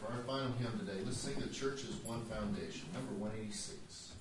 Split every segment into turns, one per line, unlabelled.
For our final hymn today, let's sing The Church is One Foundation, number 186.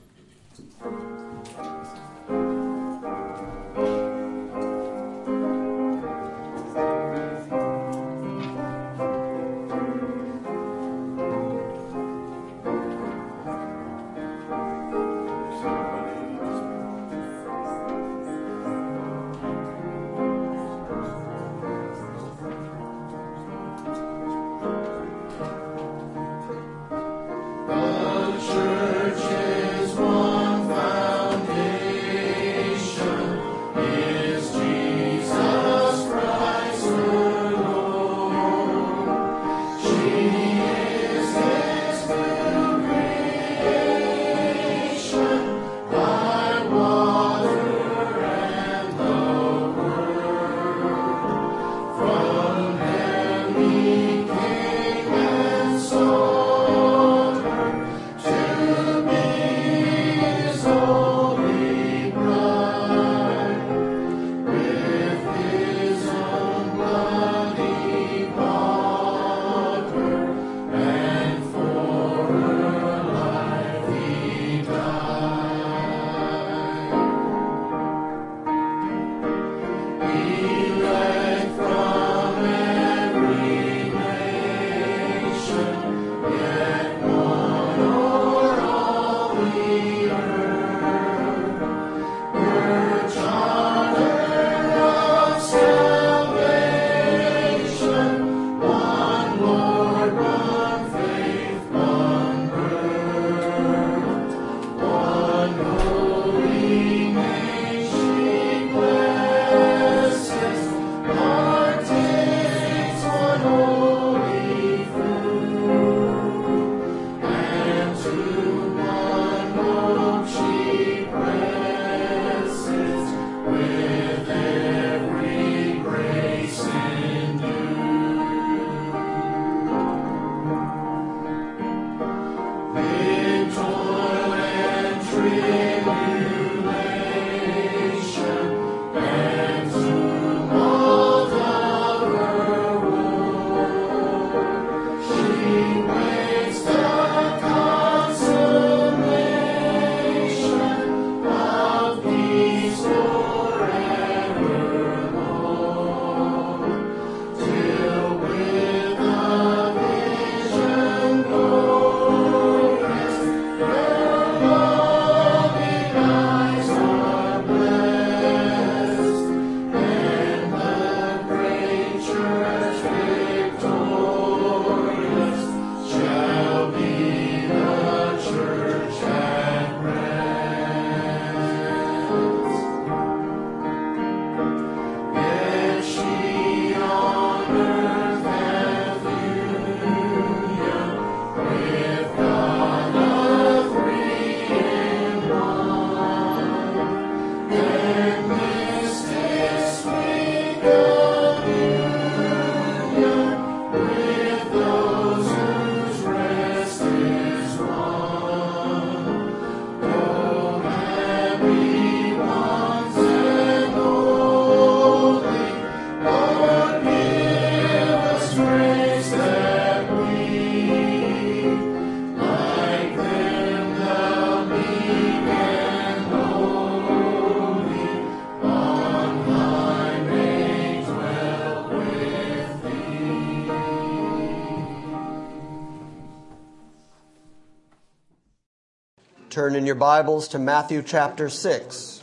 Turn in your Bibles to Matthew chapter 6.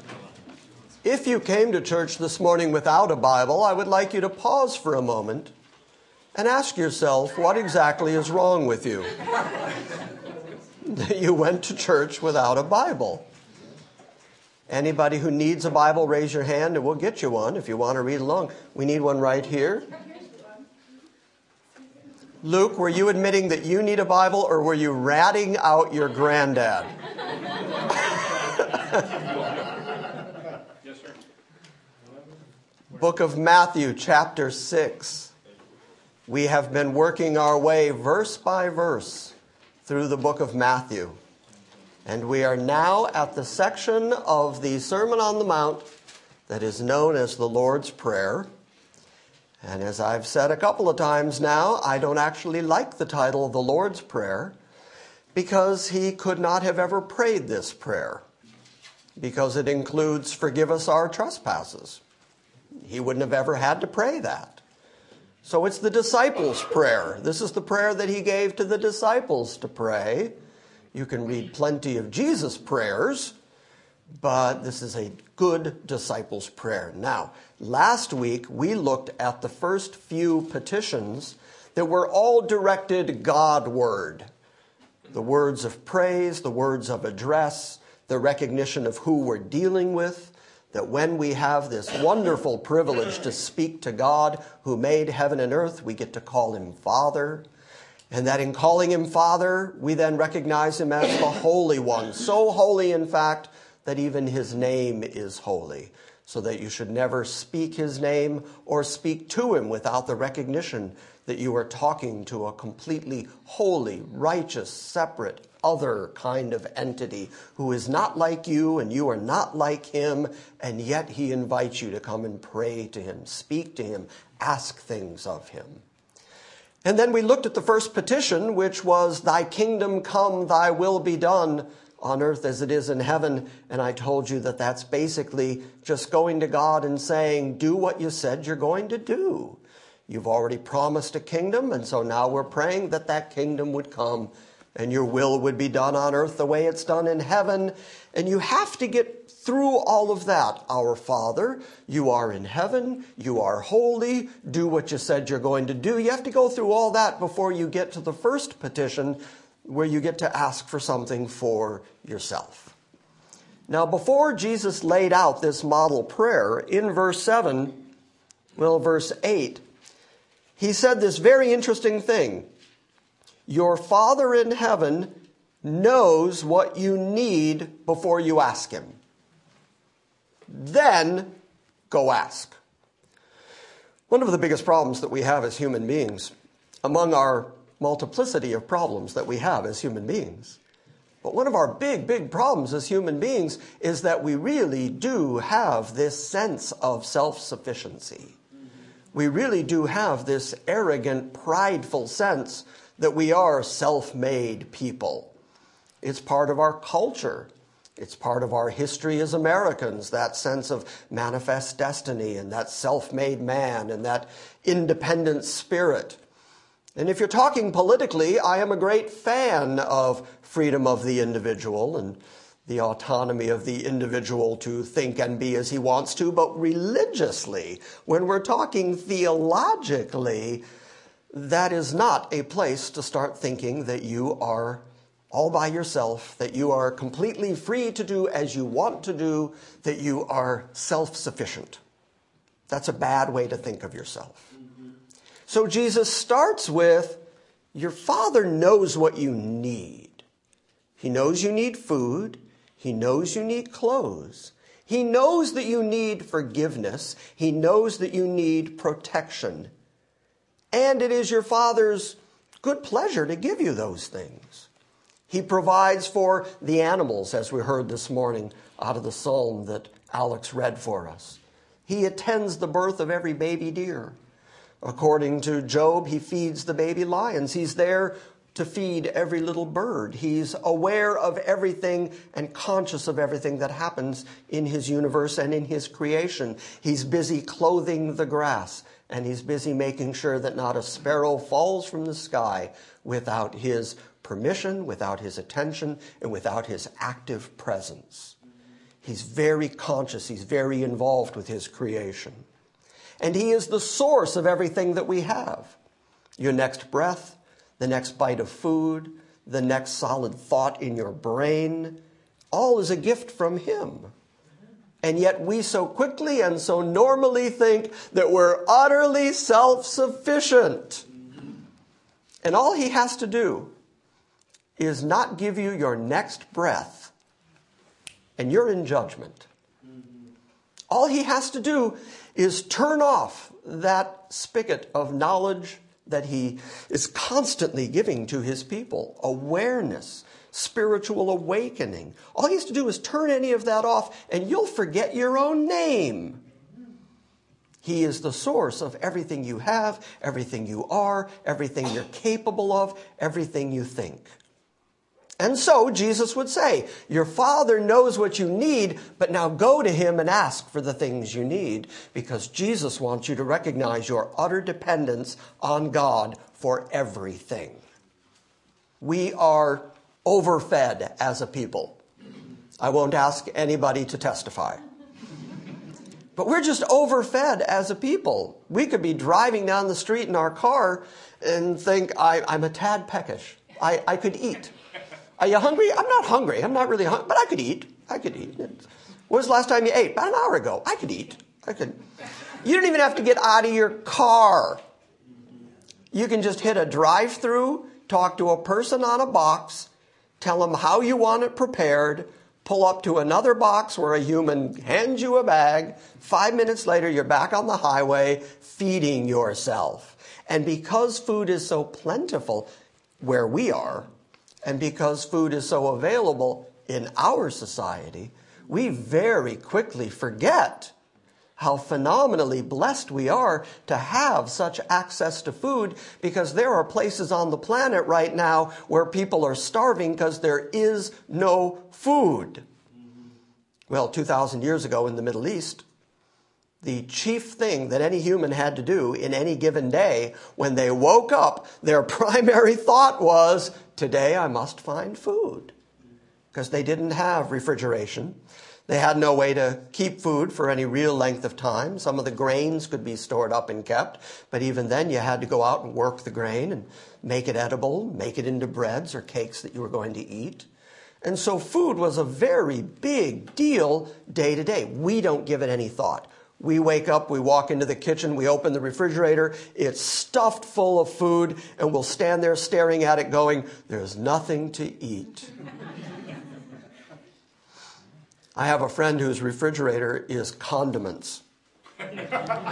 If you came to church this morning without a Bible, I would like you to pause for a moment and ask yourself what exactly is wrong with you. That you went to church without a Bible. Anybody who needs a Bible, raise your hand and we'll get you one if you want to read along. We need one right here. Luke, were you admitting that you need a Bible or were you ratting out your granddad?
Yes, sir.
Book of Matthew, chapter 6. We have been working our way verse by verse through the book of Matthew. And we are now at the section of the Sermon on the Mount that is known as the Lord's Prayer. And as I've said a couple of times now, I don't actually like the title the Lord's Prayer, because he could not have ever prayed this prayer, because it includes forgive us our trespasses. He wouldn't have ever had to pray that. So it's the disciples' prayer. This is the prayer that he gave to the disciples to pray. You can read plenty of Jesus' prayers, but this is a good disciples' prayer. Now, last week we looked at the first few petitions that were all directed Godward. The words of praise, the words of address, the recognition of who we're dealing with, that when we have this wonderful privilege to speak to God who made heaven and earth, we get to call him Father. And that in calling him Father, we then recognize him as the Holy One. So holy, in fact, that even his name is holy. So that you should never speak his name or speak to him without the recognition that you are talking to a completely holy, righteous, separate, other kind of entity who is not like you and you are not like him, and yet he invites you to come and pray to him, speak to him, ask things of him. And then we looked at the first petition, which was, thy kingdom come, thy will be done on earth as it is in heaven. And I told you that that's basically just going to God and saying, do what you said you're going to do. You've already promised a kingdom, and so now we're praying that that kingdom would come and your will would be done on earth the way it's done in heaven. And you have to get through all of that. Our Father, you are in heaven, you are holy, do what you said you're going to do. You have to go through all that before you get to the first petition, where you get to ask for something for yourself. Now, before Jesus laid out this model prayer, in verse 8, he said this very interesting thing. Your Father in heaven knows what you need before you ask him. Then go ask. One of the biggest problems that we have as human beings, among our multiplicity of problems that we have as human beings, but one of our big problems as human beings is that we really do have this sense of self-sufficiency. We really do have this arrogant, prideful sense that we are self-made people. It's part of our culture. It's part of our history as Americans, that sense of manifest destiny and that self-made man and that independent spirit. And if you're talking politically, I am a great fan of freedom of the individual and the autonomy of the individual to think and be as he wants to. But religiously, when we're talking theologically, that is not a place to start thinking that you are all by yourself, that you are completely free to do as you want to do, that you are self-sufficient. That's a bad way to think of yourself. So Jesus starts with, your Father knows what you need. He knows you need food. He knows you need clothes. He knows that you need forgiveness. He knows that you need protection. And it is your Father's good pleasure to give you those things. He provides for the animals, as we heard this morning out of the psalm that Alex read for us. He attends the birth of every baby deer. According to Job, he feeds the baby lions. He's there to feed every little bird. He's aware of everything and conscious of everything that happens in his universe and in his creation. He's busy clothing the grass, and he's busy making sure that not a sparrow falls from the sky without his permission, without his attention, and without his active presence. He's very conscious. He's very involved with his creation. And he is the source of everything that we have. Your next breath, the next bite of food, the next solid thought in your brain, all is a gift from him. And yet we so quickly and so normally think that we're utterly self-sufficient. And all he has to do is not give you your next breath, and you're in judgment. All he has to do is turn off that spigot of knowledge that he is constantly giving to his people. Awareness, spiritual awakening. All he has to do is turn any of that off, and you'll forget your own name. He is the source of everything you have, everything you are, everything you're capable of, everything you think. And so Jesus would say, your Father knows what you need, but now go to him and ask for the things you need, because Jesus wants you to recognize your utter dependence on God for everything. We are overfed as a people. I won't ask anybody to testify. But we're just overfed as a people. We could be driving down the street in our car and think, I'm a tad peckish. I could eat. Are you hungry? I'm not hungry. I'm not really hungry, but I could eat. When was the last time you ate? About an hour ago. I could eat. You don't even have to get out of your car. You can just hit a drive-through, talk to a person on a box, tell them how you want it prepared, pull up to another box where a human hands you a bag. 5 minutes later, you're back on the highway feeding yourself. And because food is so plentiful where we are, and because food is so available in our society, we very quickly forget how phenomenally blessed we are to have such access to food, because there are places on the planet right now where people are starving because there is no food. Well, 2,000 years ago in the Middle East, the chief thing that any human had to do in any given day when they woke up, their primary thought was, today I must find food. Because they didn't have refrigeration. They had no way to keep food for any real length of time. Some of the grains could be stored up and kept, but even then you had to go out and work the grain and make it edible, make it into breads or cakes that you were going to eat. And so food was a very big deal day to day. We don't give it any thought. We wake up, we walk into the kitchen, we open the refrigerator, it's stuffed full of food, and we'll stand there staring at it going, there's nothing to eat. I have a friend whose refrigerator is condiments. It's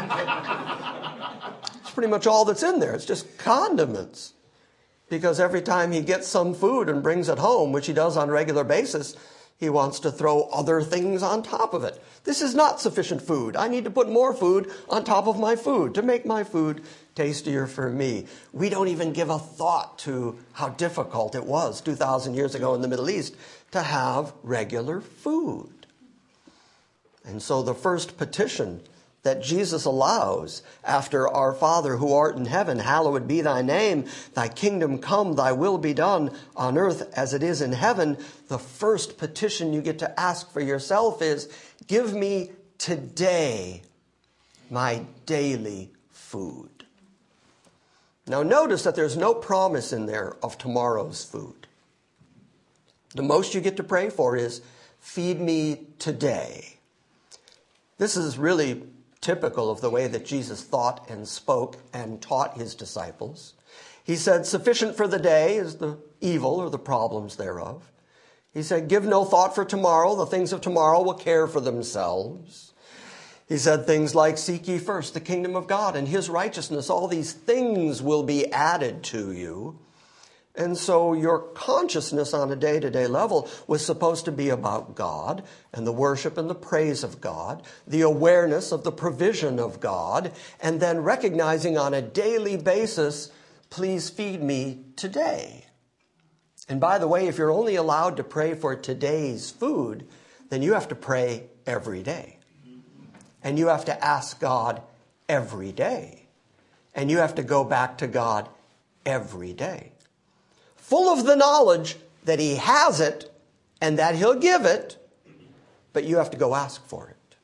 pretty much all that's in there. It's just condiments. Because every time he gets some food and brings it home, which he does on a regular basis, he wants to throw other things on top of it. This is not sufficient food. I need to put more food on top of my food to make my food tastier for me. We don't even give a thought to how difficult it was 2,000 years ago in the Middle East to have regular food. And so the first petition that Jesus allows after our Father who art in heaven, hallowed be thy name, thy kingdom come, thy will be done on earth as it is in heaven. The first petition you get to ask for yourself is, give me today my daily food. Now notice that there's no promise in there of tomorrow's food. The most you get to pray for is, feed me today. This is really typical of the way that Jesus thought and spoke and taught his disciples. He said, sufficient for the day is the evil or the problems thereof. He said, give no thought for tomorrow. The things of tomorrow will care for themselves. He said things like, seek ye first the kingdom of God and his righteousness. All these things will be added to you. And so your consciousness on a day-to-day level was supposed to be about God and the worship and the praise of God, the awareness of the provision of God, and then recognizing on a daily basis, please feed me today. And by the way, if you're only allowed to pray for today's food, then you have to pray every day. And you have to ask God every day. And you have to go back to God every day, full of the knowledge that he has it and that he'll give it, but you have to go ask for it.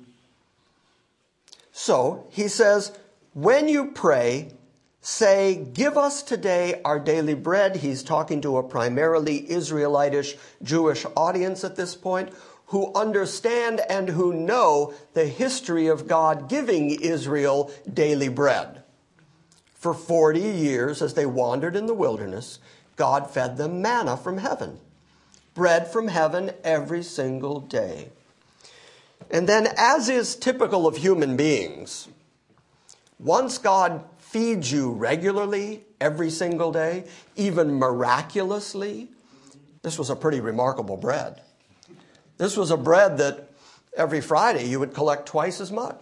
So he says, when you pray, say, give us today our daily bread. He's talking to a primarily Israelitish Jewish audience at this point, who understand and who know the history of God giving Israel daily bread. For 40 years, as they wandered in the wilderness, God fed them manna from heaven, bread from heaven every single day. And then, as is typical of human beings, once God feeds you regularly every single day, even miraculously, this was a pretty remarkable bread. This was a bread that every Friday you would collect twice as much.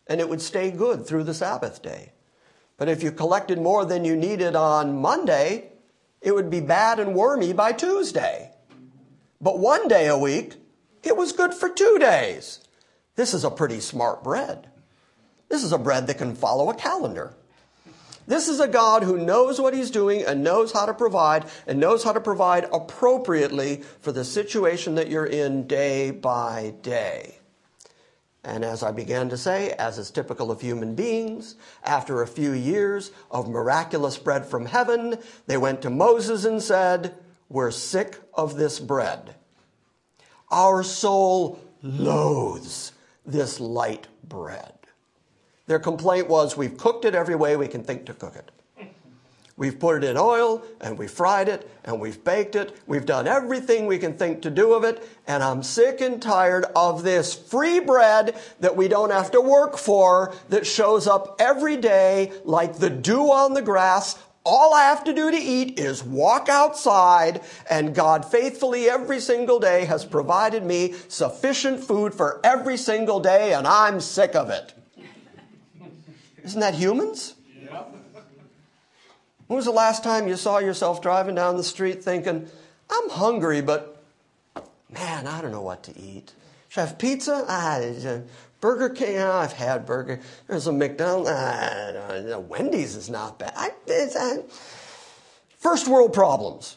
and it would stay good through the Sabbath day. But if you collected more than you needed on Monday, it would be bad and wormy by Tuesday. But one day a week, it was good for 2 days. This is a pretty smart bread. This is a bread that can follow a calendar. This is a God who knows what he's doing and knows how to provide appropriately for the situation that you're in day by day. And as I began to say, as is typical of human beings, after a few years of miraculous bread from heaven, they went to Moses and said, "We're sick of this bread. Our soul loathes this light bread." Their complaint was, we've cooked it every way we can think to cook it. We've put it in oil, and we've fried it, and we've baked it. We've done everything we can think to do of it, and I'm sick and tired of this free bread that we don't have to work for, that shows up every day like the dew on the grass. All I have to do to eat is walk outside, and God faithfully every single day has provided me sufficient food for every single day, and I'm sick of it. Isn't that humans? Yeah. When was the last time you saw yourself driving down the street thinking, I'm hungry, but man, I don't know what to eat. Should I have pizza? Burger King? Oh, I've had burger. There's a McDonald's. Wendy's is not bad. First world problems.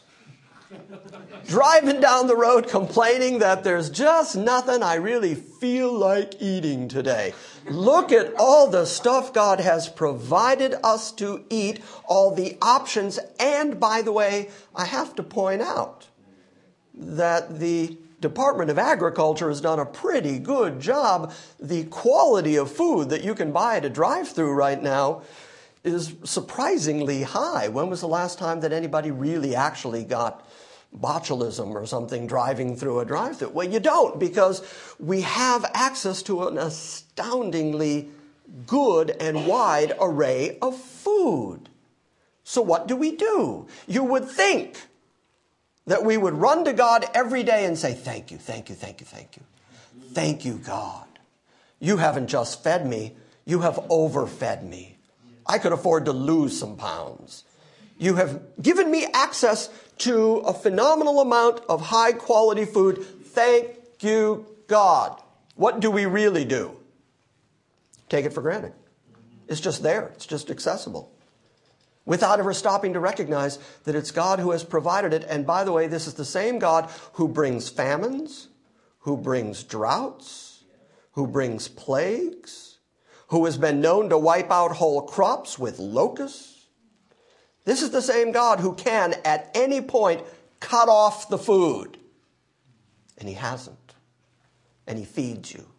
Driving down the road complaining that there's just nothing I really feel like eating today. Look at all the stuff God has provided us to eat, all the options. And by the way, I have to point out that the Department of Agriculture has done a pretty good job. The quality of food that you can buy at a drive-thru right now is surprisingly high. When was the last time that anybody really actually got botulism or something driving through a drive-thru? Well, you don't, because we have access to an astoundingly good and wide array of food. So what do? You would think that we would run to God every day and say, thank you, thank you, thank you, thank you. Thank you, God. You haven't just fed me, you have overfed me. I could afford to lose some pounds. You have given me access to a phenomenal amount of high quality food. Thank you, God. What do we really do? Take it for granted. It's just there. It's just accessible. Without ever stopping to recognize that it's God who has provided it. And by the way, this is the same God who brings famines, who brings droughts, who brings plagues, who has been known to wipe out whole crops with locusts. This is the same God who can, at any point, cut off the food. And he hasn't. And he feeds you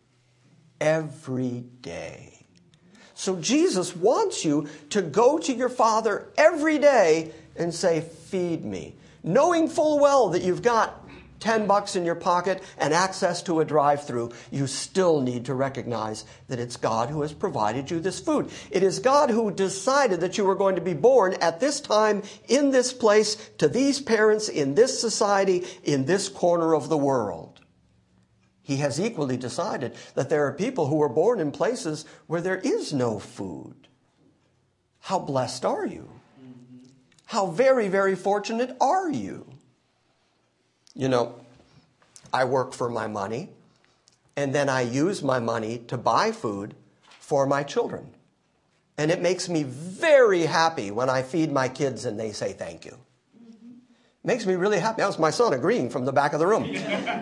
every day. So Jesus wants you to go to your Father every day and say, feed me. Knowing full well that you've got $10 in your pocket and access to a drive-thru, you still need to recognize that it's God who has provided you this food. It is God who decided that you were going to be born at this time, in this place, to these parents, in this society, in this corner of the world. He has equally decided that there are people who were born in places where there is no food. How blessed are you? How very, very fortunate are you? You know, I work for my money, and then I use my money to buy food for my children. And it makes me very happy when I feed my kids and they say thank you. It makes me really happy. That was my son agreeing from the back of the room.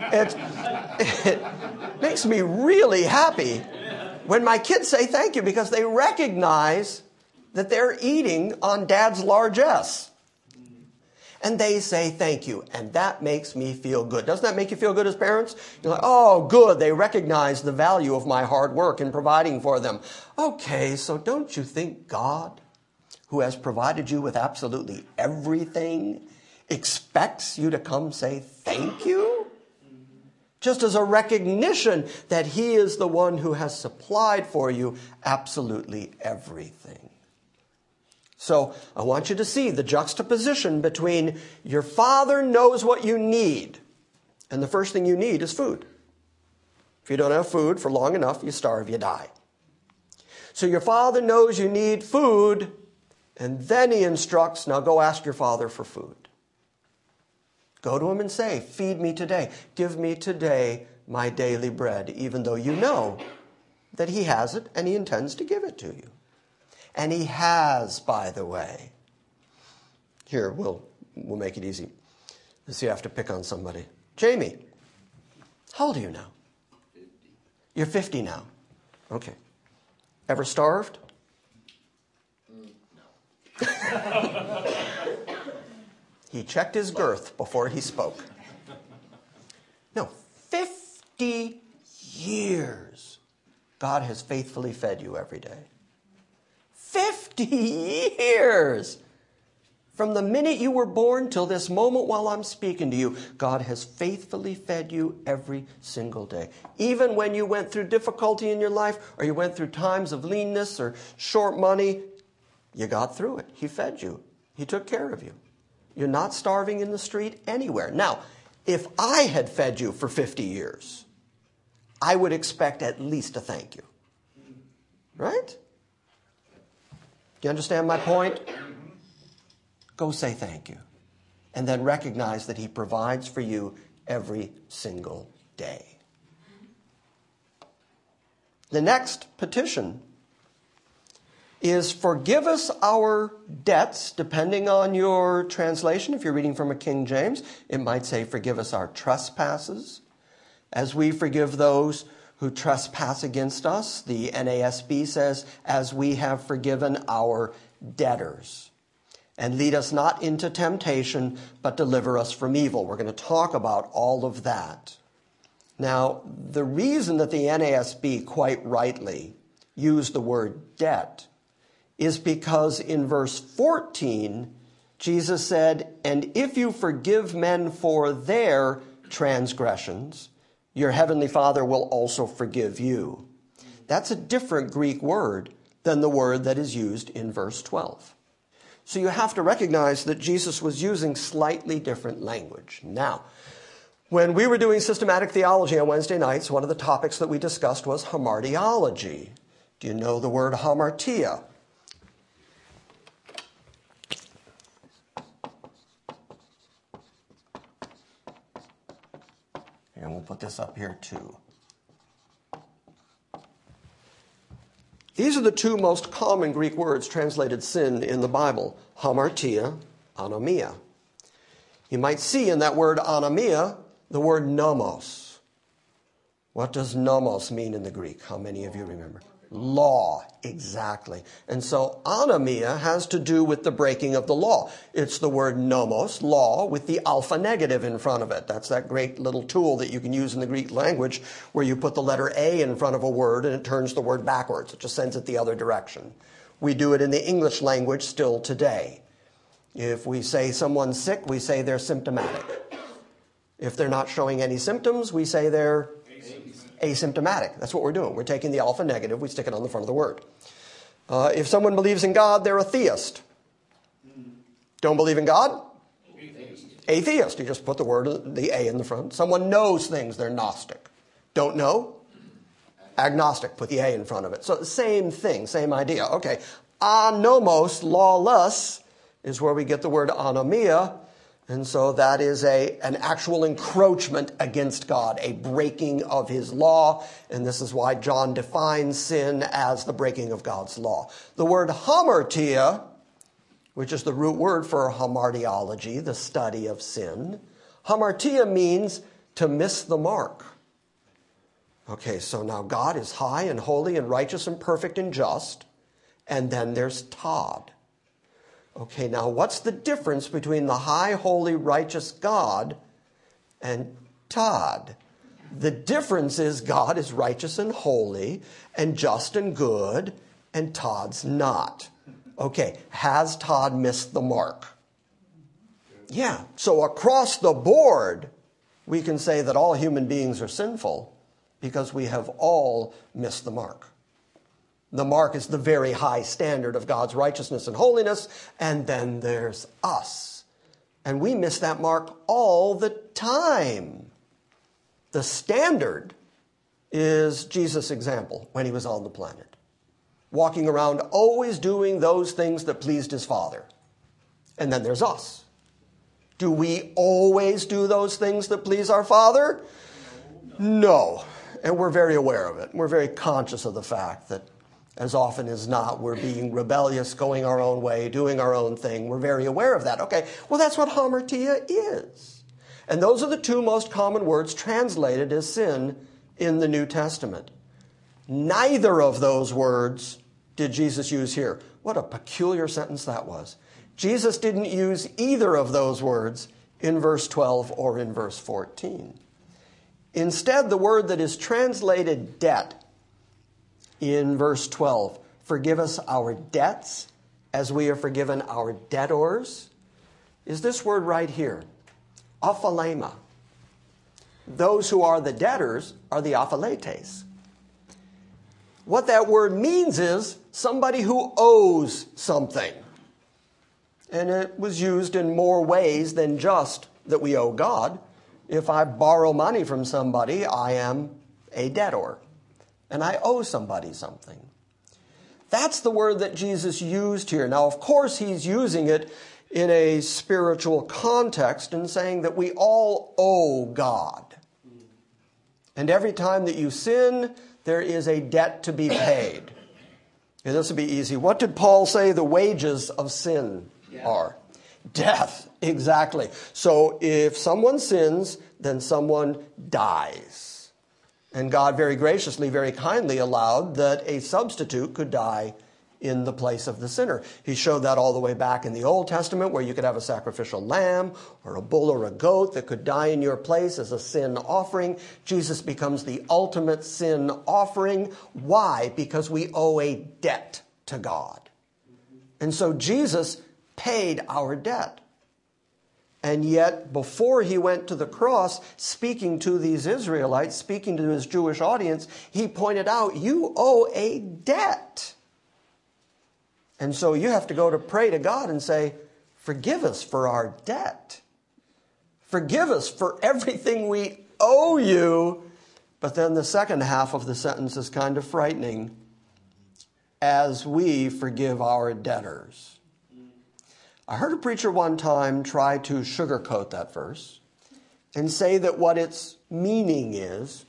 It makes me really happy when my kids say thank you, because they recognize that they're eating on Dad's largesse. And they say thank you. And that makes me feel good. Doesn't that make you feel good as parents? You're like, oh, good. They recognize the value of my hard work in providing for them. Okay, so don't you think God, who has provided you with absolutely everything, expects you to come say thank you? Just as a recognition that he is the one who has supplied for you absolutely everything. So I want you to see the juxtaposition between your Father knows what you need, and the first thing you need is food. If you don't have food for long enough, you starve, you die. So your father knows you need food, and then he instructs, now go ask your father for food. Go to him and say, feed me today. Give me today my daily bread, even though you know that he has it and he intends to give it to you. And he has, by the way. Here, we'll make it easy. Let's see, I have to pick on somebody. Jamie, how old are you now?
50.
You're 50 now. Okay. Ever starved?
No.
He checked his girth before he spoke. No, 50 years God has faithfully fed you every day. 50 years! From the minute you were born till this moment while I'm speaking to you, God has faithfully fed you every single day. Even when you went through difficulty in your life, or you went through times of leanness or short money, you got through it. He fed you. He took care of you. You're not starving in the street anywhere. Now, if I had fed you for 50 years, I would expect at least a thank you. Right? Do you understand my point? Go say thank you. And then recognize that he provides for you every single day. The next petition is forgive us our debts, depending on your translation. If you're reading from a King James, it might say forgive us our trespasses, as we forgive those who trespass against us. The NASB says, as we have forgiven our debtors. And lead us not into temptation, but deliver us from evil. We're going to talk about all of that. Now, the reason that the NASB quite rightly used the word debt is because in verse 14, Jesus said, and if you forgive men for their transgressions, your heavenly Father will also forgive you. That's a different Greek word than the word that is used in verse 12. So you have to recognize that Jesus was using slightly different language. Now, when we were doing systematic theology on Wednesday nights, one of the topics that we discussed was hamartiology. Do you know the word hamartia? And we'll put this up here too. These are the two most common Greek words translated sin in the Bible. Hamartia, anomia. You might see in that word anomia the word nomos. What does nomos mean in the Greek? How many of you remember? Law, exactly. And so anomia has to do with the breaking of the law. It's the word nomos, law, with the alpha negative in front of it. That's that great little tool that you can use in the Greek language where you put the letter A in front of a word and it turns the word backwards. It just sends it the other direction. We do it in the English language still today. If we say someone's sick, we say they're symptomatic. If they're not showing any symptoms, we say they're asymptomatic. That's what we're doing. We're taking the alpha negative, we stick it on the front of the word. If someone believes in God, they're a theist. Don't believe in God? Atheist. You just put the A in the front. Someone knows things, they're Gnostic. Don't know? Agnostic. Put the A in front of it. So same thing, same idea. Okay. Anomos, lawless, is where we get the word anomia. And so that is an actual encroachment against God, a breaking of his law. And this is why John defines sin as the breaking of God's law. The word hamartia, which is the root word for hamartiology, the study of sin. Hamartia means to miss the mark. Okay, so now God is high and holy and righteous and perfect and just. And then there's Todd. Okay, now what's the difference between the high, holy, righteous God and Todd? The difference is God is righteous and holy and just and good, and Todd's not. Okay, has Todd missed the mark? Yeah, so across the board, we can say that all human beings are sinful because we have all missed the mark. The mark is the very high standard of God's righteousness and holiness, and then there's us. And we miss that mark all the time. The standard is Jesus' example when he was on the planet. walking around always doing those things that pleased his Father. And then there's us. Do we always do those things that please our Father? No. And we're very aware of it. We're very conscious of the fact that as often as not, we're being rebellious, going our own way, doing our own thing. We're very aware of that. Okay, well, that's what hamartia is. And those are the two most common words translated as sin in the New Testament. Neither of those words did Jesus use here. What a peculiar sentence that was. Jesus didn't use either of those words in verse 12 or in verse 14. Instead, the word that is translated debt in verse 12, forgive us our debts as we are forgiven our debtors, is this word right here, aphalema. Those who are the debtors are the aphaletes. What that word means is somebody who owes something. And it was used in more ways than just that we owe God. If I borrow money from somebody, I am a debtor. And I owe somebody something. That's the word that Jesus used here. Now, of course, he's using it in a spiritual context and saying that we all owe God. And every time that you sin, there is a debt to be paid. Okay, this will be easy. What did Paul say the wages of sin are? Death, exactly. So if someone sins, then someone dies. And God very graciously, very kindly allowed that a substitute could die in the place of the sinner. He showed that all the way back in the Old Testament, where you could have a sacrificial lamb or a bull or a goat that could die in your place as a sin offering. Jesus becomes the ultimate sin offering. Why? Because we owe a debt to God. And so Jesus paid our debt. And yet, before he went to the cross, speaking to these Israelites, speaking to his Jewish audience, he pointed out, you owe a debt. And so you have to go to pray to God and say, forgive us for our debt. Forgive us for everything we owe you. But then the second half of the sentence is kind of frightening. As we forgive our debtors. I heard a preacher one time try to sugarcoat that verse and say that what its meaning is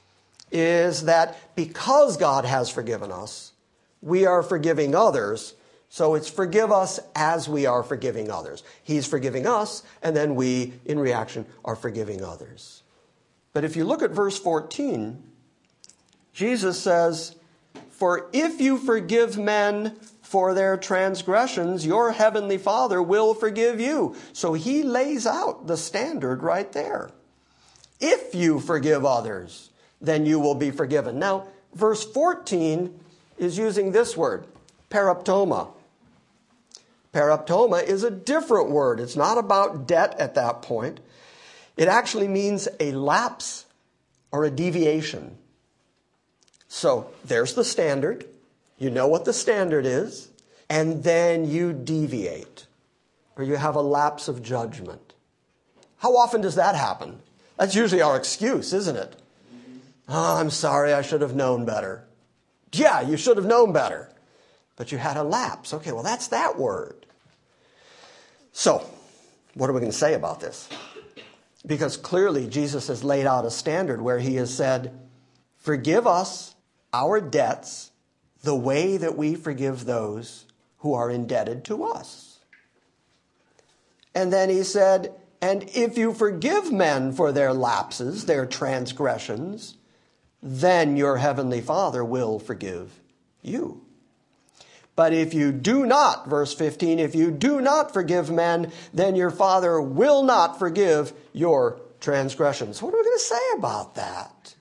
that because God has forgiven us, we are forgiving others. So it's forgive us as we are forgiving others. He's forgiving us, and then we, in reaction, are forgiving others. But if you look at verse 14, Jesus says, for if you forgive men for their transgressions, your heavenly Father will forgive you. So he lays out the standard right there. If you forgive others, then you will be forgiven. Now, verse 14 is using this word, paraptoma. Paraptoma is a different word. It's not about debt at that point. It actually means a lapse or a deviation. So there's the standard. You know what the standard is. And then you deviate. Or you have a lapse of judgment. How often does that happen? That's usually our excuse, isn't it? Oh, I'm sorry, I should have known better. Yeah, you should have known better. But you had a lapse. Okay, well, that's that word. So, what are we going to say about this? Because clearly Jesus has laid out a standard where he has said, forgive us our debts the way that we forgive those who are indebted to us. And then he said, and if you forgive men for their lapses, their transgressions, then your heavenly Father will forgive you. But if you do not, verse 15, if you do not forgive men, then your Father will not forgive your transgressions. What are we going to say about that?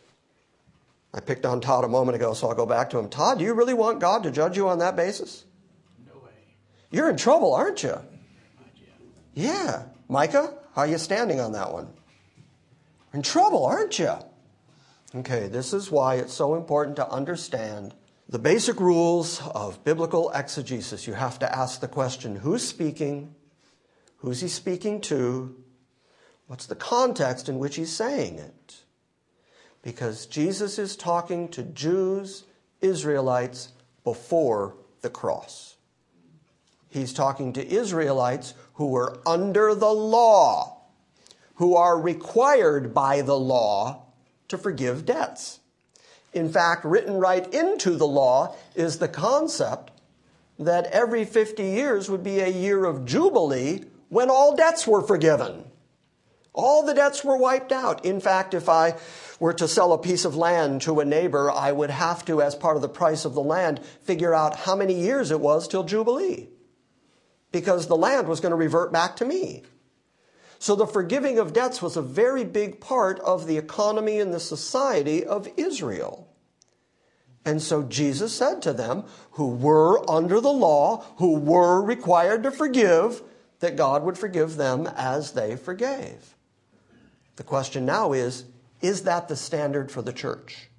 I picked on Todd a moment ago, so I'll go back to him. Todd, do you really want God to judge you on that basis?
No way.
You're in trouble, aren't you?
Not yet.
Yeah. Micah, how are you standing on that one? In trouble, aren't you? Okay, this is why it's so important to understand the basic rules of biblical exegesis. You have to ask the question, who's speaking? Who's he speaking to? What's the context in which he's saying it? Because Jesus is talking to Jews, Israelites, before the cross. He's talking to Israelites who were under the law, who are required by the law to forgive debts. In fact, written right into the law is the concept that every 50 years would be a year of jubilee when all debts were forgiven. All the debts were wiped out. In fact, if I were to sell a piece of land to a neighbor, I would have to, as part of the price of the land, figure out how many years it was till jubilee, because the land was going to revert back to me. So the forgiving of debts was a very big part of the economy and the society of Israel. And so Jesus said to them, who were under the law, who were required to forgive, that God would forgive them as they forgave. The question now is that the standard for the church?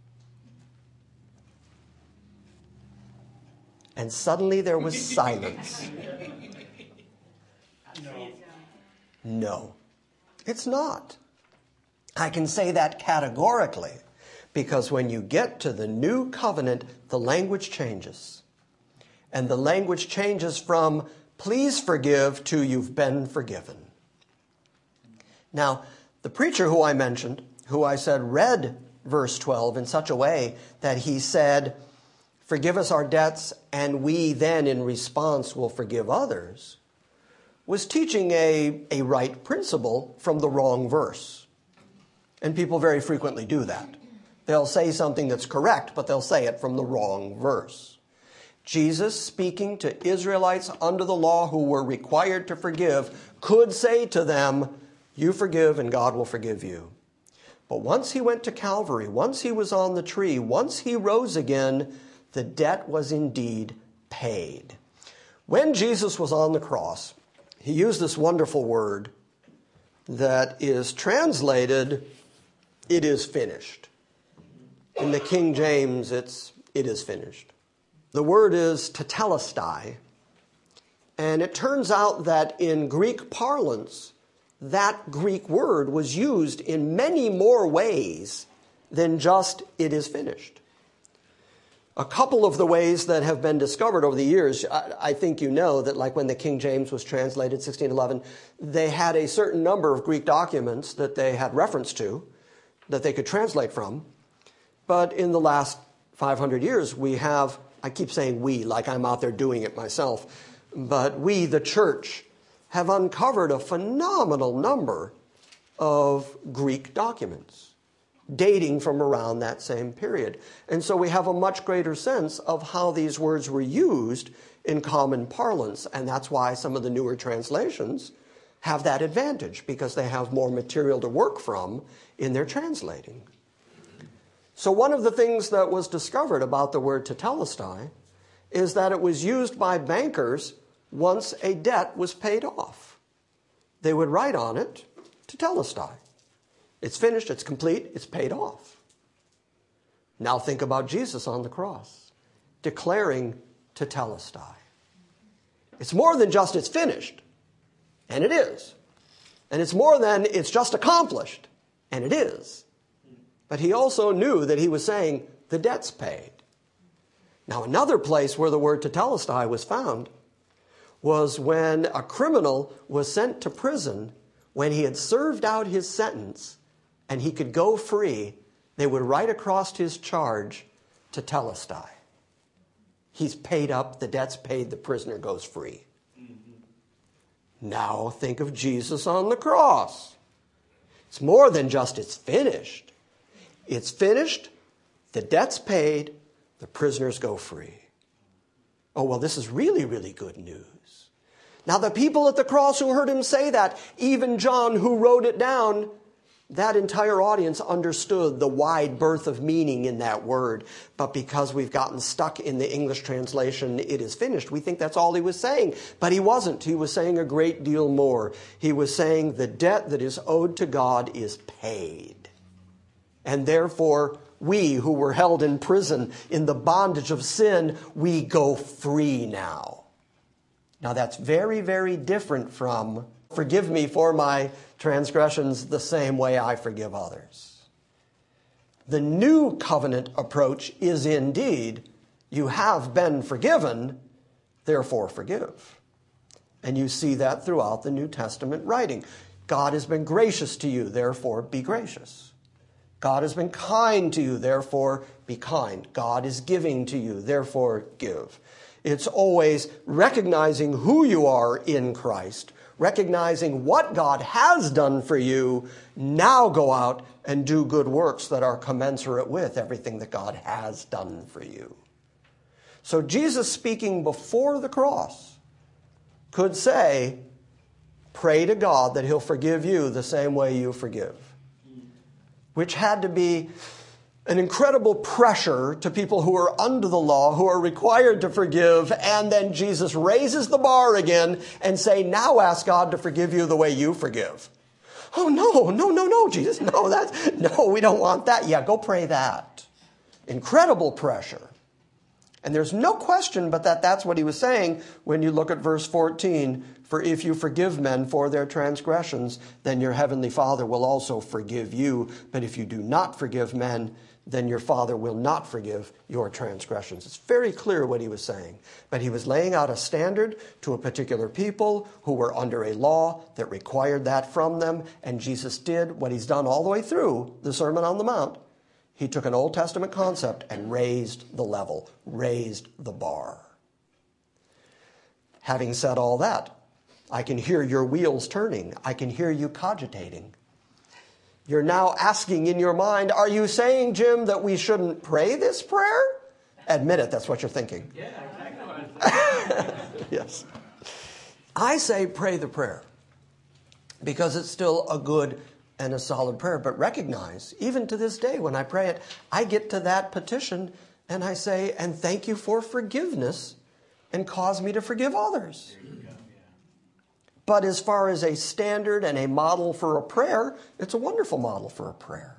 And suddenly there was silence. No, it's not. I can say that categorically, because when you get to the new covenant, the language changes. And the language changes from please forgive to you've been forgiven. Now, the preacher who I mentioned, who I said read verse 12 in such a way that he said, forgive us our debts and we then in response will forgive others, was teaching a right principle from the wrong verse. And people very frequently do that. They'll say something that's correct, but they'll say it from the wrong verse. Jesus, speaking to Israelites under the law who were required to forgive, could say to them, you forgive and God will forgive you. But once he went to Calvary, once he was on the tree, once he rose again, the debt was indeed paid. When Jesus was on the cross, he used this wonderful word that is translated, it is finished. In the King James, it is finished. The word is tetelestai. And it turns out that in Greek parlance, that Greek word was used in many more ways than just it is finished. A couple of the ways that have been discovered over the years, I think you know that like when the King James was translated, 1611, they had a certain number of Greek documents that they had reference to, that they could translate from. But in the last 500 years, we have, I keep saying we, like I'm out there doing it myself, but we, the church, have uncovered a phenomenal number of Greek documents dating from around that same period. And so we have a much greater sense of how these words were used in common parlance. And that's why some of the newer translations have that advantage, because they have more material to work from in their translating. So one of the things that was discovered about the word tetelestai is that it was used by bankers once a debt was paid off. They would write on it, tetelestai. It's finished, it's complete, it's paid off. Now think about Jesus on the cross, declaring tetelestai. It's more than just it's finished, and it is. And it's more than it's just accomplished, and it is. But he also knew that he was saying the debt's paid. Now another place where the word tetelestai was found was when a criminal was sent to prison when he had served out his sentence and he could go free. They would write across his charge, tetelestai. He's paid up, the debt's paid, the prisoner goes free. Now think of Jesus on the cross. It's more than just it's finished. It's finished, the debt's paid, the prisoners go free. Oh, well, this is really, really good news. Now, the people at the cross who heard him say that, even John who wrote it down, that entire audience understood the wide berth of meaning in that word. But because we've gotten stuck in the English translation, it is finished, we think that's all he was saying. But he wasn't. He was saying a great deal more. He was saying the debt that is owed to God is paid. And therefore, we who were held in prison in the bondage of sin, we go free now. Now that's very, very different from, forgive me for my transgressions the same way I forgive others. The new covenant approach is indeed, You have been forgiven, therefore forgive. And you see that throughout the New Testament writing. God has been gracious to you, therefore be gracious. God has been kind to you, therefore be kind. God is giving to you, therefore give. It's always recognizing who you are in Christ, recognizing what God has done for you. Now go out and do good works that are commensurate with everything that God has done for you. So Jesus, speaking before the cross, could say, pray to God that he'll forgive you the same way you forgive. Which had to be an incredible pressure to people who are under the law, who are required to forgive, and then Jesus raises the bar again and say, now ask God to forgive you the way you forgive. Oh, no, Jesus, no, we don't want that. Yeah, go pray that. Incredible pressure. And there's no question but that's what he was saying when you look at verse 14. For if you forgive men for their transgressions, then your heavenly Father will also forgive you. But if you do not forgive men, then your Father will not forgive your transgressions. It's very clear what he was saying. But he was laying out a standard to a particular people who were under a law that required that from them. And Jesus did what he's done all the way through the Sermon on the Mount. He took an Old Testament concept and raised the level, raised the bar. Having said all that, I can hear your wheels turning. I can hear you cogitating. You're now asking in your mind, are you saying, Jim, that we shouldn't pray this prayer? Admit it, that's what you're thinking.
Yeah, exactly.
Yes. I say pray the prayer because it's still a good and a solid prayer. But recognize, even to this day, when I pray it, I get to that petition and I say, and thank you for forgiveness and cause me to forgive others. But as far as a standard and a model for a prayer, it's a wonderful model for a prayer.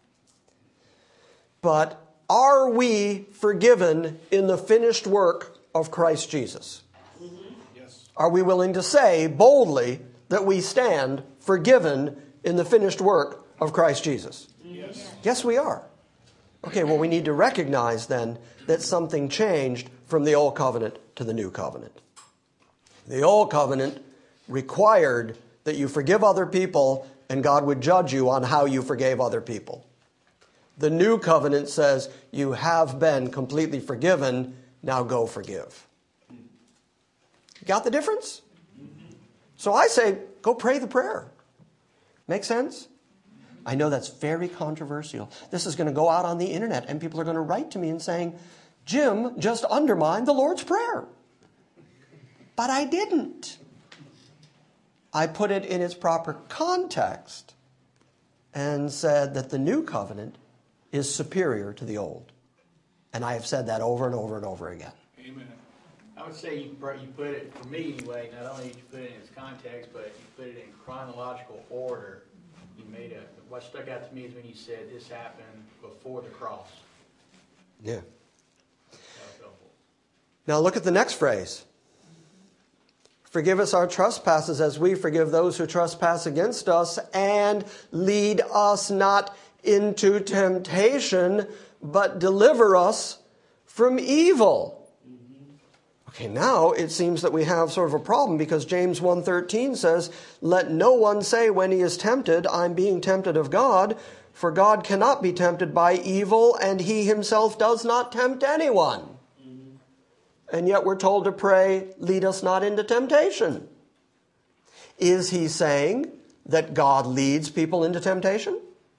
But are we forgiven in the finished work of Christ Jesus?
Yes.
Are we willing to say boldly that we stand forgiven in the finished work of Christ Jesus?
Yes.
Yes, we are. Okay, well, we need to recognize then that something changed from the old covenant to the new covenant. The old covenant required that you forgive other people and God would judge you on how you forgave other people. The new covenant says you have been completely forgiven, now go forgive. Got the difference? So I say, go pray the prayer. Make sense? I know that's very controversial. This is going to go out on the internet and people are going to write to me and saying, Jim just undermined the Lord's Prayer. But I didn't. I put it in its proper context and said that the new covenant is superior to the old. And I have said that over and over and over again.
Amen. I would say you put it, for me anyway, not only did you put it in its context, but you put it in chronological order. You made what stuck out to me is when you said this happened before the cross.
Yeah.
That was helpful.
Now look at the next phrase. Forgive us our trespasses as we forgive those who trespass against us, and lead us not into temptation, but deliver us from evil. Okay, now it seems that we have sort of a problem because James 1:13 says, let no one say when he is tempted, I'm being tempted of God, for God cannot be tempted by evil, and he himself does not tempt anyone. And yet we're told to pray, lead us not into temptation. Is he saying that God leads people into temptation?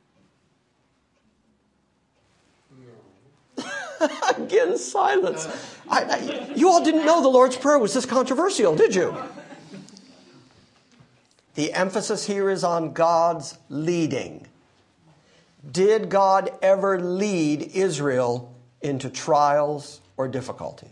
Again, silence. You all didn't know the Lord's Prayer was this controversial, did you? The emphasis here is on God's leading. Did God ever lead Israel into trials or difficulty?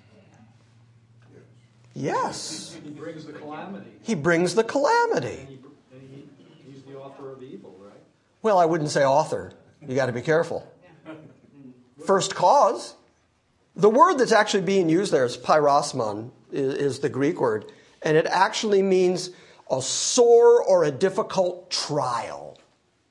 Yes.
He brings the calamity.
He brings the calamity.
And he's the author of evil, right?
Well, I wouldn't say author. You got to be careful. First cause. The word that's actually being used there is pyrosmon, is the Greek word. And it actually means a sore or a difficult trial.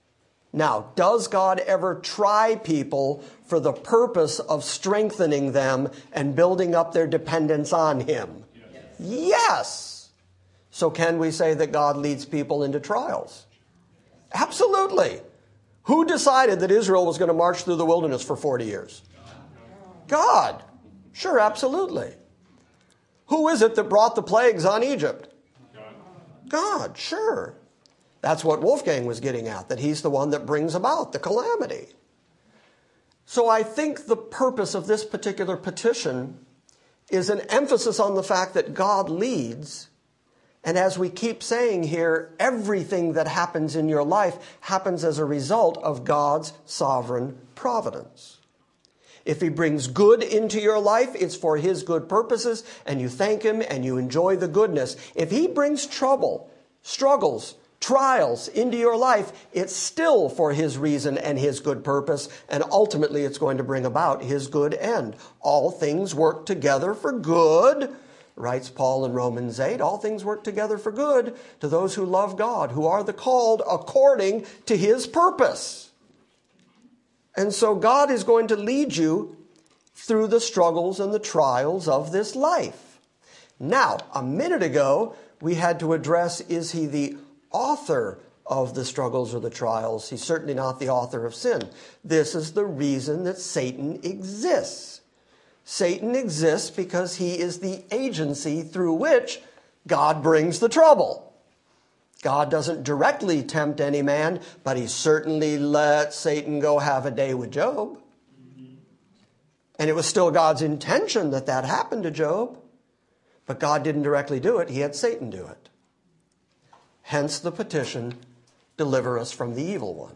Now, does God ever try people for the purpose of strengthening them and building up their dependence on Him? Yes. So can we say that God leads people into trials? Absolutely. Who decided that Israel was going to march through the wilderness for 40 years? God. Sure, absolutely. Who is it that brought the plagues on Egypt? God, sure. That's what Wolfgang was getting at, that He's the one that brings about the calamity. So I think the purpose of this particular petition is an emphasis on the fact that God leads. And as we keep saying here, everything that happens in your life happens as a result of God's sovereign providence. If He brings good into your life, it's for His good purposes, and you thank Him and you enjoy the goodness. If He brings trouble, struggles, trials into your life, it's still for His reason and His good purpose, and ultimately it's going to bring about His good end. All things work together for good, writes Paul in Romans 8. All things work together for good to those who love God, who are the called according to His purpose. And so God is going to lead you through the struggles and the trials of this life. Now, a minute ago, we had to address, is He the author of the struggles or the trials? He's certainly not the author of sin. This is the reason that Satan exists. Satan exists because he is the agency through which God brings the trouble. God doesn't directly tempt any man, but He certainly let Satan go have a day with Job. And it was still God's intention that that happened to Job. But God didn't directly do it. He had Satan do it. Hence the petition, deliver us from the evil one.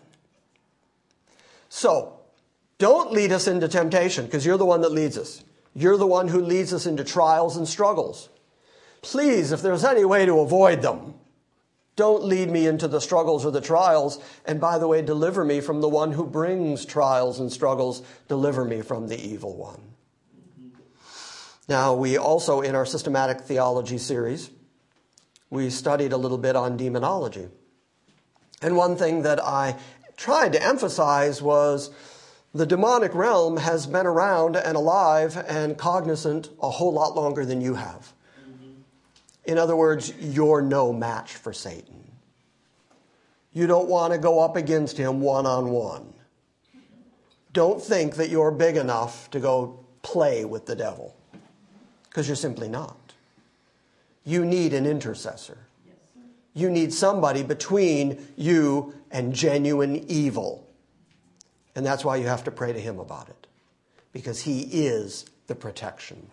So, don't lead us into temptation, because you're the one that leads us. You're the one who leads us into trials and struggles. Please, if there's any way to avoid them, don't lead me into the struggles or the trials. And by the way, deliver me from the one who brings trials and struggles. Deliver me from the evil one. Now, we also, in our systematic theology series, we studied a little bit on demonology. And one thing that I tried to emphasize was the demonic realm has been around and alive and cognizant a whole lot longer than you have. In other words, you're no match for Satan. You don't want to go up against him one-on-one. Don't think that you're big enough to go play with the devil, because you're simply not. You need an intercessor. You need somebody between you and genuine evil. And that's why you have to pray to Him about it, because He is the protection.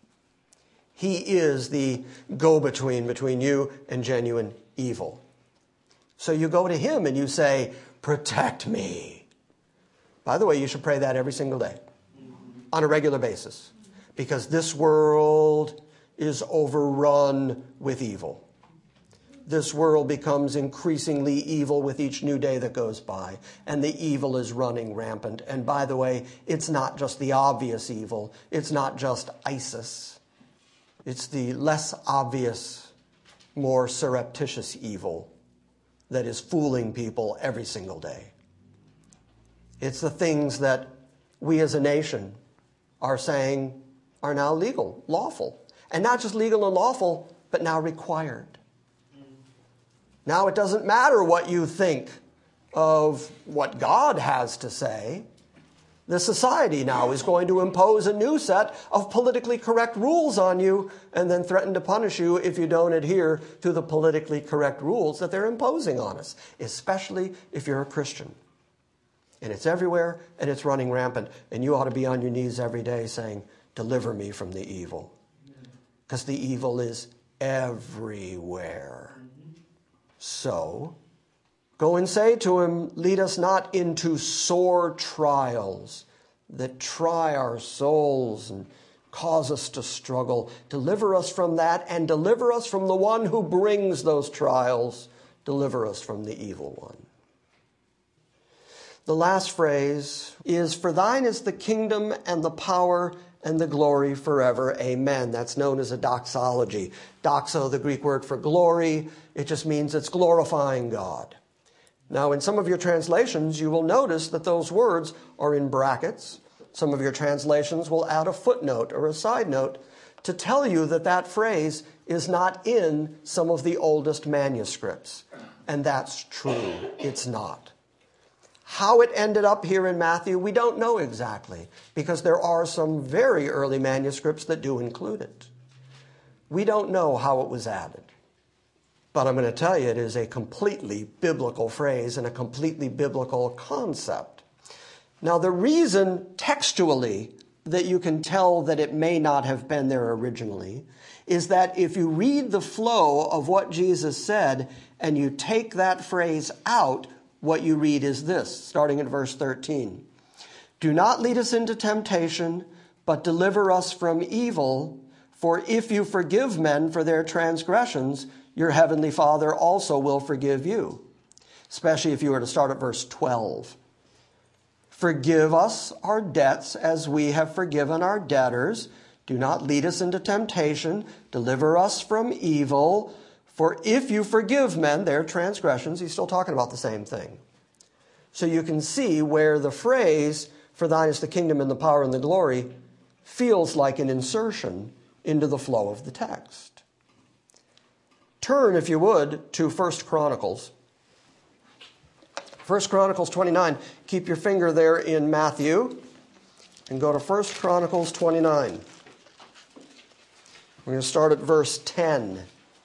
He is the go-between between you and genuine evil. So you go to Him and you say, protect me. By the way, you should pray that every single day on a regular basis, because this world is overrun with evil. This world becomes increasingly evil with each new day that goes by, and the evil is running rampant. And by the way, it's not just the obvious evil. It's not just ISIS. It's the less obvious, more surreptitious evil that is fooling people every single day. It's the things that we as a nation are saying are now legal, lawful. And not just legal and lawful, but now required. Now it doesn't matter what you think of what God has to say. The society now is going to impose a new set of politically correct rules on you and then threaten to punish you if you don't adhere to the politically correct rules that they're imposing on us, especially if you're a Christian. And it's everywhere and it's running rampant. And you ought to be on your knees every day saying, deliver me from the evil. Because the evil is everywhere. So, go and say to Him, lead us not into sore trials that try our souls and cause us to struggle. Deliver us from that, and deliver us from the one who brings those trials. Deliver us from the evil one. The last phrase is, for thine is the kingdom and the power and the glory forever. Amen. That's known as a doxology. Doxo, the Greek word for glory, it just means it's glorifying God. Now, in some of your translations, you will notice that those words are in brackets. Some of your translations will add a footnote or a side note to tell you that that phrase is not in some of the oldest manuscripts. And that's true. It's not. How it ended up here in Matthew, we don't know exactly, because there are some very early manuscripts that do include it. We don't know how it was added. But I'm going to tell you, it is a completely biblical phrase and a completely biblical concept. Now, the reason textually that you can tell that it may not have been there originally is that if you read the flow of what Jesus said and you take that phrase out, what you read is this, starting at verse 13. Do not lead us into temptation, but deliver us from evil. For if you forgive men for their transgressions, your heavenly Father also will forgive you. Especially if you were to start at verse 12. Forgive us our debts as we have forgiven our debtors. Do not lead us into temptation. Deliver us from evil. For if you forgive men their transgressions, he's still talking about the same thing. So you can see where the phrase, for thine is the kingdom and the power and the glory, feels like an insertion into the flow of the text. Turn, if you would, to 1 Chronicles. 1 Chronicles 29. Keep your finger there in Matthew and go to 1 Chronicles 29. We're going to start at verse 10.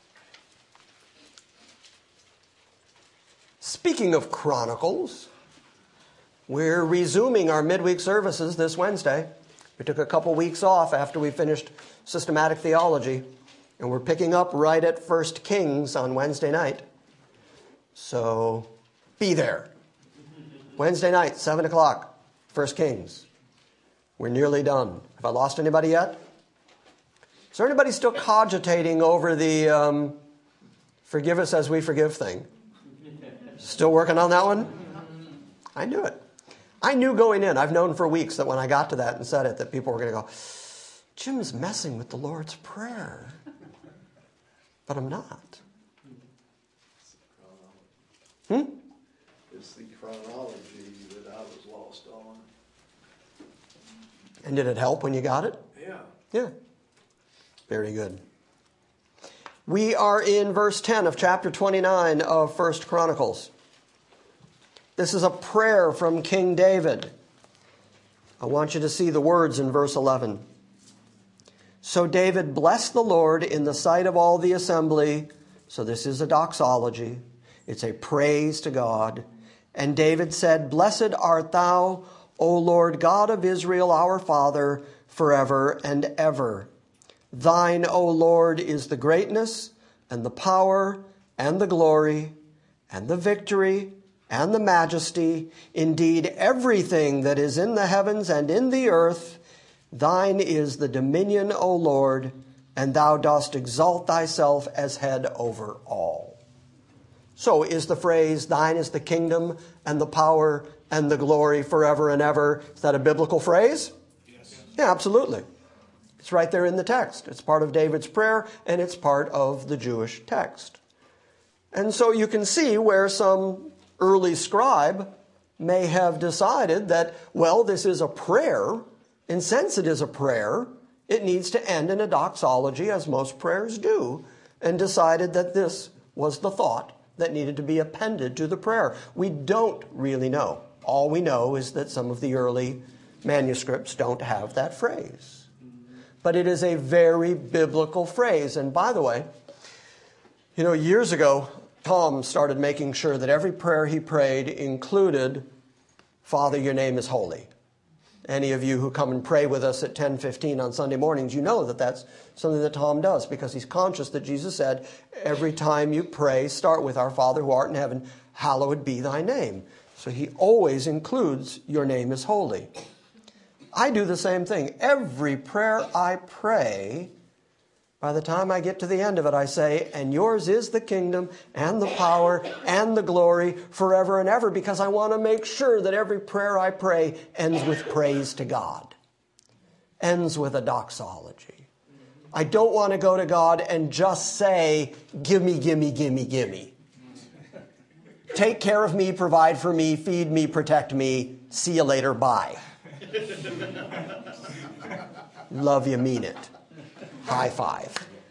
Speaking of Chronicles, we're resuming our midweek services this Wednesday. We took a couple weeks off after we finished systematic theology, and we're picking up right at 1 Kings on Wednesday night. So be there. Wednesday night, 7 o'clock, 1 Kings. We're nearly done. Have I lost anybody yet? Is there anybody still cogitating over the forgive us as we forgive thing? Still working on that one? I knew it. I knew going in, I've known for weeks that when I got to that and said it, that people were going to go, Jim's messing with the Lord's Prayer. But I'm not.
It's the chronology that I was lost on.
And did it help when you got it?
Yeah.
Yeah. Very good. We are in verse 10 of chapter 29 of 1 Chronicles. This is a prayer from King David. I want you to see the words in verse 11. So David blessed the Lord in the sight of all the assembly. So this is a doxology. It's a praise to God. And David said, Blessed art thou, O Lord God of Israel, our Father, forever and ever. Thine, O Lord, is the greatness and the power and the glory and the victory and the majesty. Indeed, everything that is in the heavens and in the earth, thine is the dominion, O Lord, and thou dost exalt thyself as head over all. So is the phrase, thine is the kingdom and the power and the glory forever and ever, is that a biblical phrase? Yes. Yeah, absolutely. It's right there in the text. It's part of David's prayer, and it's part of the Jewish text. And so you can see where some early scribe may have decided that, well, this is a prayer, and since it is a prayer, it needs to end in a doxology, as most prayers do, and decided that this was the thought that needed to be appended to the prayer. We don't really know. All we know is that some of the early manuscripts don't have that phrase. But it is a very biblical phrase. And by the way, years ago, Tom started making sure that every prayer he prayed included, Father, your name is holy. Any of you who come and pray with us at 10:15 on Sunday mornings, you know that that's something that Tom does because he's conscious that Jesus said, every time you pray, start with our Father who art in heaven, hallowed be thy name. So he always includes your name is holy. I do the same thing. Every prayer I pray, by the time I get to the end of it, I say, and yours is the kingdom and the power and the glory forever and ever, because I want to make sure that every prayer I pray ends with praise to God, ends with a doxology. I don't want to go to God and just say, gimme, gimme, gimme, gimme. take care of me, provide for me, feed me, protect me, see you later, bye. Love you, mean it. High five.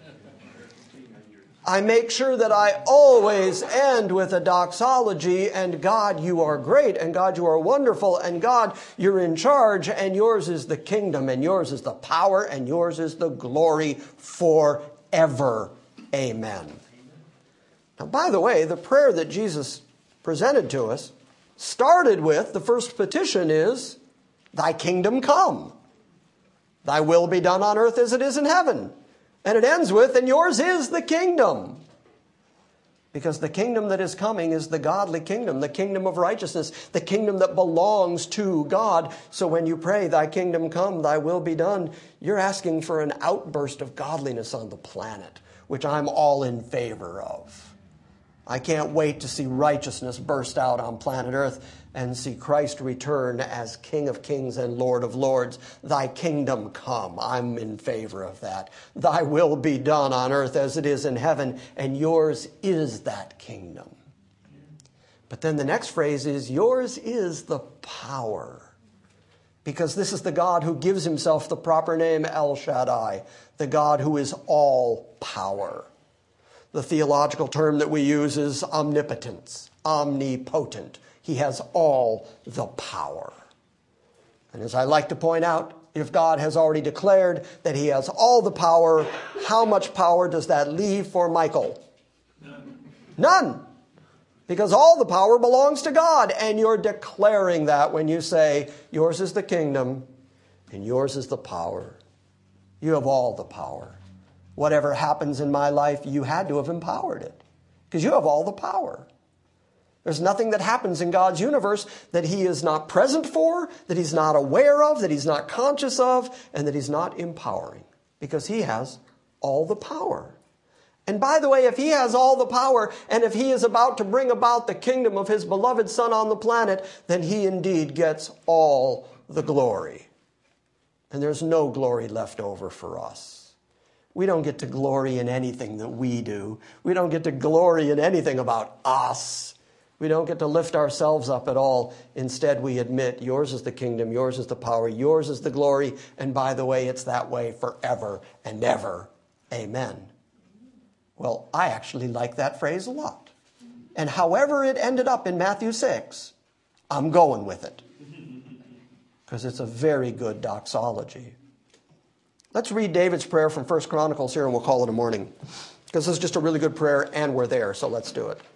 I make sure that I always end with a doxology, and God, you are great, and God, you are wonderful, and God, you're in charge, and yours is the kingdom, and yours is the power, and yours is the glory forever. Amen. Now, by the way, the prayer that Jesus presented to us started with, the first petition is, thy kingdom come. Thy will be done on earth as it is in heaven. And it ends with, and yours is the kingdom. Because the kingdom that is coming is the godly kingdom, the kingdom of righteousness, the kingdom that belongs to God. So when you pray, thy kingdom come, thy will be done, you're asking for an outburst of godliness on the planet, which I'm all in favor of. I can't wait to see righteousness burst out on planet Earth and see Christ return as King of Kings and Lord of Lords. Thy kingdom come. I'm in favor of that. Thy will be done on earth as it is in heaven, and yours is that kingdom. But then the next phrase is, yours is the power. Because this is the God who gives himself the proper name El Shaddai, the God who is all power. The theological term that we use is omnipotence, omnipotent. He has all the power. And as I like to point out, if God has already declared that he has all the power, how much power does that leave for Michael? None. Because all the power belongs to God. And you're declaring that when you say, yours is the kingdom and yours is the power. You have all the power. Whatever happens in my life, you had to have empowered it. Because you have all the power. There's nothing that happens in God's universe that he is not present for, that he's not aware of, that he's not conscious of, and that he's not empowering. Because he has all the power. And by the way, if he has all the power, and if he is about to bring about the kingdom of his beloved Son on the planet, then he indeed gets all the glory. And there's no glory left over for us. We don't get to glory in anything that we do. We don't get to glory in anything about us. We don't get to lift ourselves up at all. Instead, we admit, yours is the kingdom, yours is the power, yours is the glory. And by the way, it's that way forever and ever. Amen. Well, I actually like that phrase a lot. And however it ended up in Matthew 6, I'm going with it. Because it's a very good doxology. Let's read David's prayer from 1 Chronicles here and we'll call it a morning. Because this is just a really good prayer and we're there, so let's do it.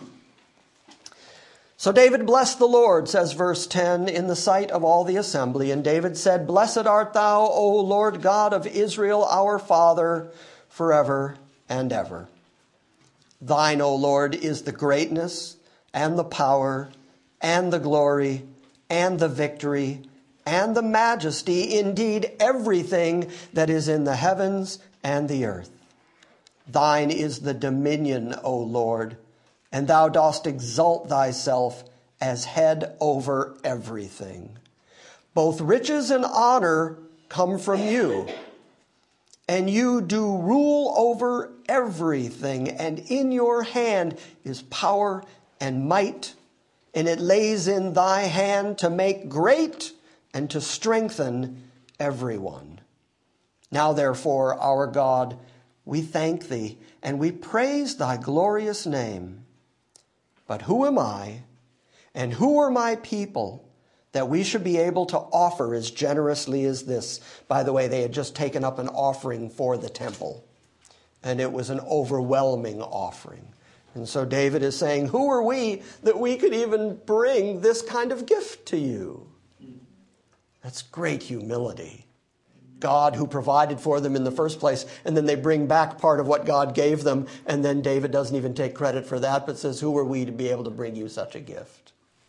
So David blessed the Lord, says verse 10, in the sight of all the assembly. And David said, Blessed art thou, O Lord God of Israel, our Father, forever and ever. Thine, O Lord, is the greatness and the power and the glory and the victory and the majesty, indeed everything that is in the heavens and the earth. Thine is the dominion, O Lord, and thou dost exalt thyself as head over everything. Both riches and honor come from you, and you do rule over everything, and in your hand is power and might, and it lays in thy hand to make great and to strengthen everyone. Now therefore, our God, we thank thee, and we praise thy glorious name. But who am I, and who are my people, that we should be able to offer as generously as this? By the way, they had just taken up an offering for the temple, and it was an overwhelming offering. And so David is saying, who are we that we could even bring this kind of gift to you? That's great humility. God who provided for them in the first place, and then they bring back part of what God gave them, and then David doesn't even take credit for that, but says, who are we to be able to bring you such a gift?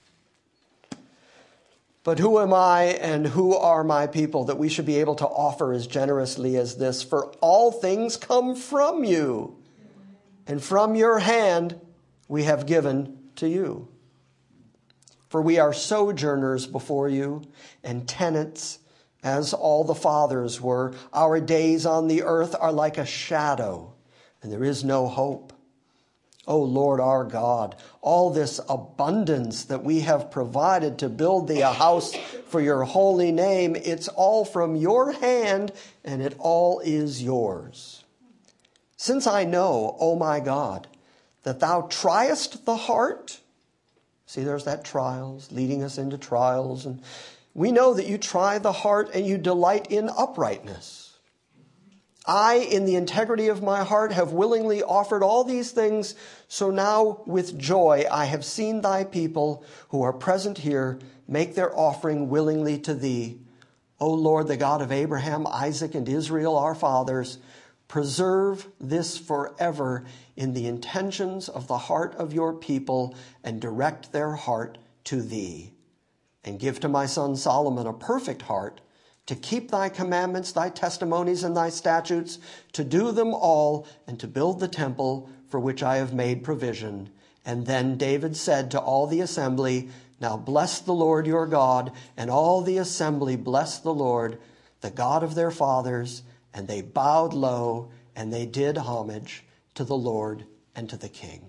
But who am I and who are my people that we should be able to offer as generously as this? For all things come from you, and from your hand we have given to you. For we are sojourners before you, and tenants, as all the fathers were. Our days on the earth are like a shadow, and there is no hope. O Lord our God, all this abundance that we have provided to build thee a house for your holy name, it's all from your hand, and it all is yours. Since I know, O my God, that thou triest the heart, see, there's that trials, leading us into trials, and we know that you try the heart and you delight in uprightness. I, in the integrity of my heart, have willingly offered all these things, so now with joy I have seen thy people who are present here make their offering willingly to thee. O Lord, the God of Abraham, Isaac, and Israel, our fathers, preserve this forever in the intentions of the heart of your people and direct their heart to thee. And give to my son Solomon a perfect heart, to keep thy commandments, thy testimonies, and thy statutes, to do them all, and to build the temple for which I have made provision. And then David said to all the assembly, Now bless the Lord your God. And all the assembly blessed the Lord, the God of their fathers, and they bowed low, and they did homage to the Lord and to the King.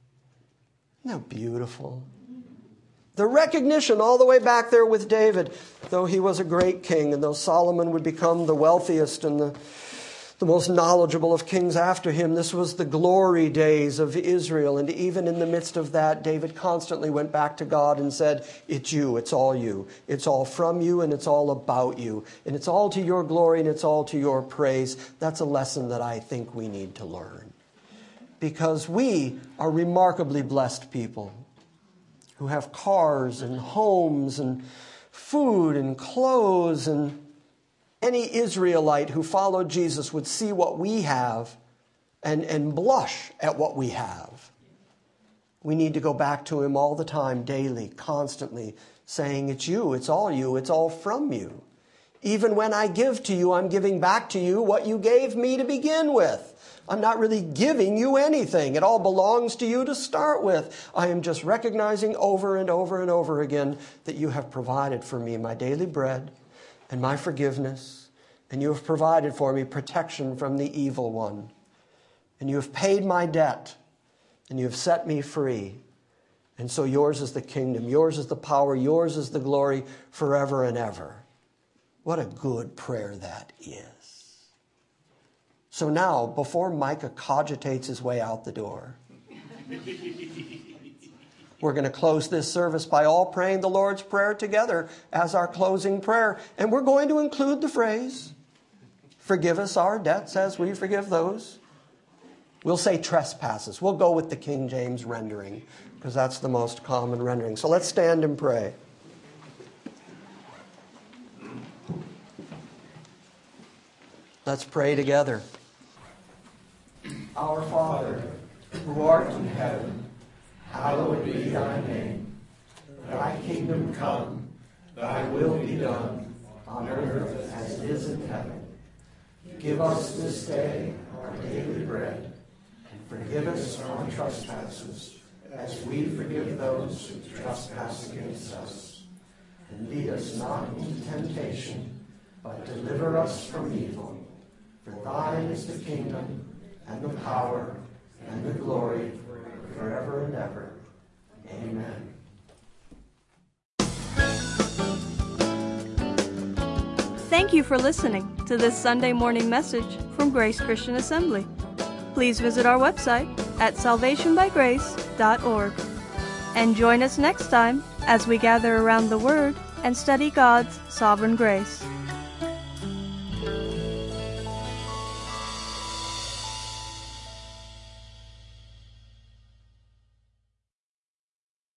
Isn't that beautiful? The recognition all the way back there with David, though he was a great king, and though Solomon would become the wealthiest and the most knowledgeable of kings after him, this was the glory days of Israel. And even in the midst of that, David constantly went back to God and said, it's you, it's all you. It's all from you and it's all about you. And it's all to your glory and it's all to your praise. That's a lesson that I think we need to learn. Because we are remarkably blessed people who have cars and homes and food and clothes, and any Israelite who followed Jesus would see what we have and blush at what we have. We need to go back to him all the time, daily, constantly, saying, it's you, it's all from you. Even when I give to you, I'm giving back to you what you gave me to begin with. I'm not really giving you anything. It all belongs to you to start with. I am just recognizing over and over and over again that you have provided for me my daily bread and my forgiveness, and you have provided for me protection from the evil one. And you have paid my debt, and you have set me free. And so yours is the kingdom, yours is the power, yours is the glory forever and ever. What a good prayer that is. So now, before Micah cogitates his way out the door, we're going to close this service by all praying the Lord's Prayer together as our closing prayer. And we're going to include the phrase, forgive us our debts as we forgive those. We'll say trespasses. We'll go with the King James rendering because that's the most common rendering. So let's stand and pray. Let's pray together. Our Father, who art in heaven, hallowed be thy name. Thy kingdom come, thy will be done, on earth as it is in heaven. Give us this day our daily bread, and forgive us our trespasses, as we forgive those who trespass against us. And lead us not into temptation, but deliver us from evil. For thine is the kingdom, and the power, and the glory, forever and ever. Amen.
Thank you for listening to this Sunday morning message from Grace Christian Assembly. Please visit our website at salvationbygrace.org. And join us next time as we gather around the Word and study God's sovereign grace.